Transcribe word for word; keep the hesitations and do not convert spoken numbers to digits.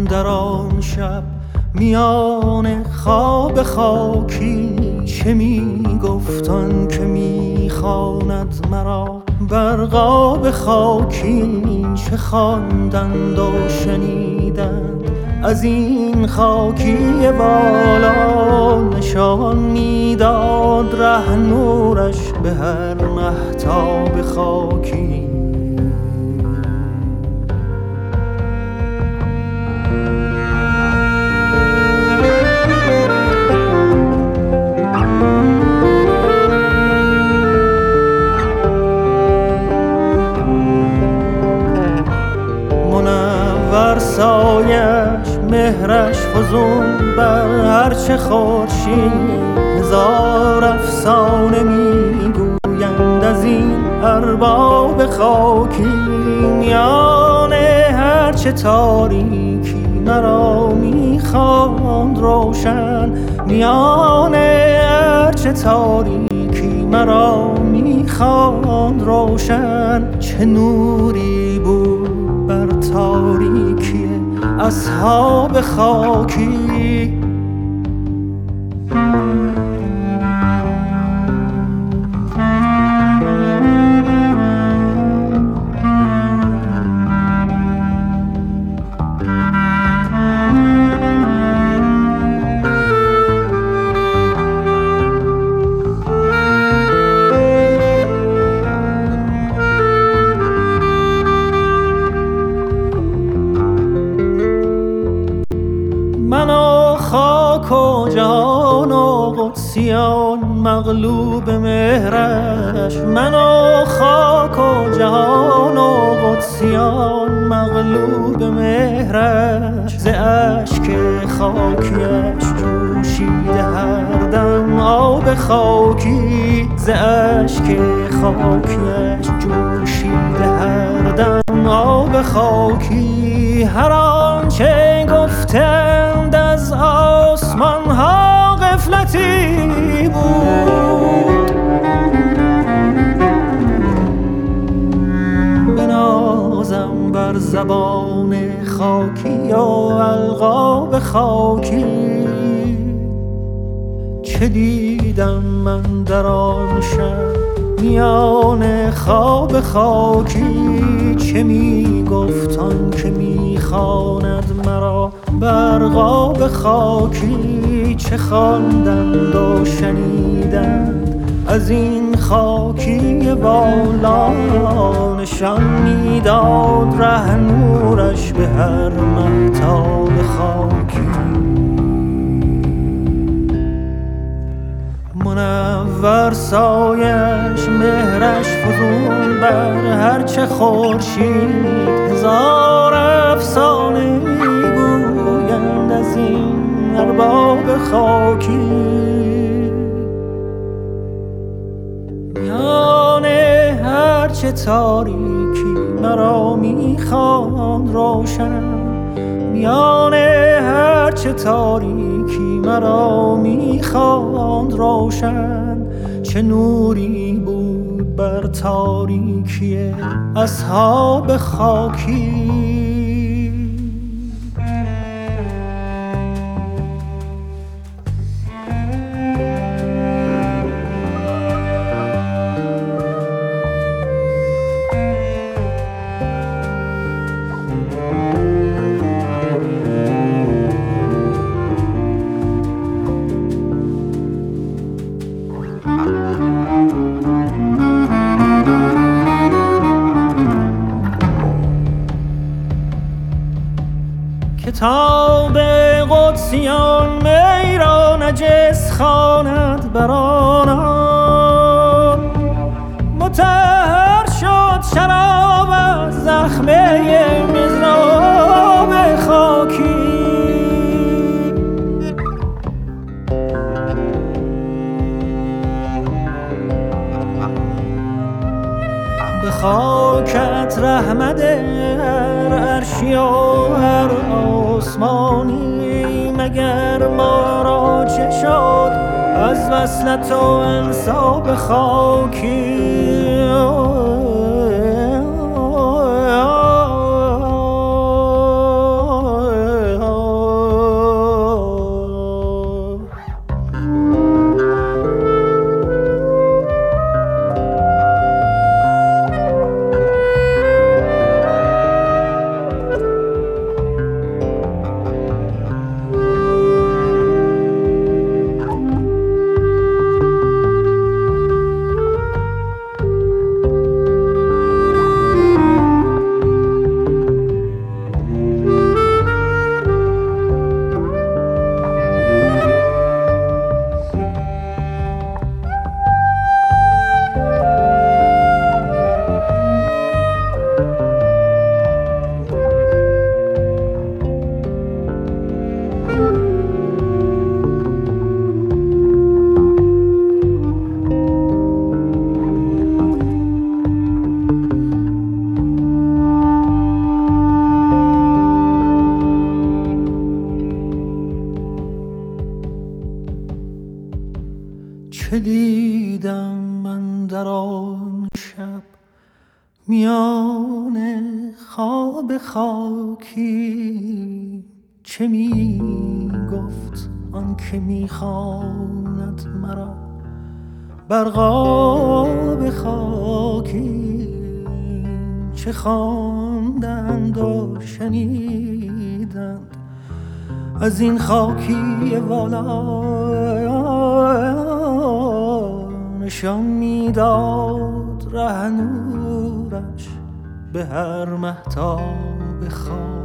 در آن شب میان خواب خاکی چه می گفتن که می خواند مرا بر قاب خاکی چه خواندند و شنیدند از این خاکی بالا نشان میداد ره نورش به هر مهتاب خاکی سایش مهرش فزون بر هرچه خورشید هزار افسانه میگویند از این ارباب خاکی میان هرچه تاریکی مرا میخواند روشن میان هرچه تاریکی مرا میخواند روشن چه نوری بود بر تاریکی اصحاب خاکی من و خاک و جهان و قدسیان مغلوب مهرش من و خاک و جهان و قدسیان مغلوب مهرش ز اشک خاکیش جوشیده هر دم آب خاکی ز اشک خاکیش جوشیده هر دم آب خاکی هر آنچه گفتند از آسمان ها غفلتی بود بنازم بر زبان خاکی و القاب خاکی چه دیدم من در آن شب میان خواب خاکی چه می گفتن که می خواند مرا بر قاب خاکی چه خواندند و شنیدند از این خاکی بالا نشان میداد ره نورش به هر مهتاب خاکی منور سایش مهرش فزون بر هرچه خورشید هزار افسانه میگویند از این ارباب خاکی میان هرچه تاریکی مرا میخواند روشن میان هرچه تاریکی مرا میخواند روشن چه نوری بود بر تاریکی اصحاب خاکی کتاب قدسیان می را نجس خواند بر آنان مطهر شد شراب از زخمه مضراب خاکی به خاکت رحمت هر عرشی و هر آسمانی مگر ما را چه شد از وصلت و انساب خاکی چه دیدم من در آن شب میان خواب خاکی، چه می گفت آن که می خواند مرا بر قاب خاکی، چه خواندند و شنیدند از این خاکی والا، نشان میداد رهنورش به هر مهتاب خاک.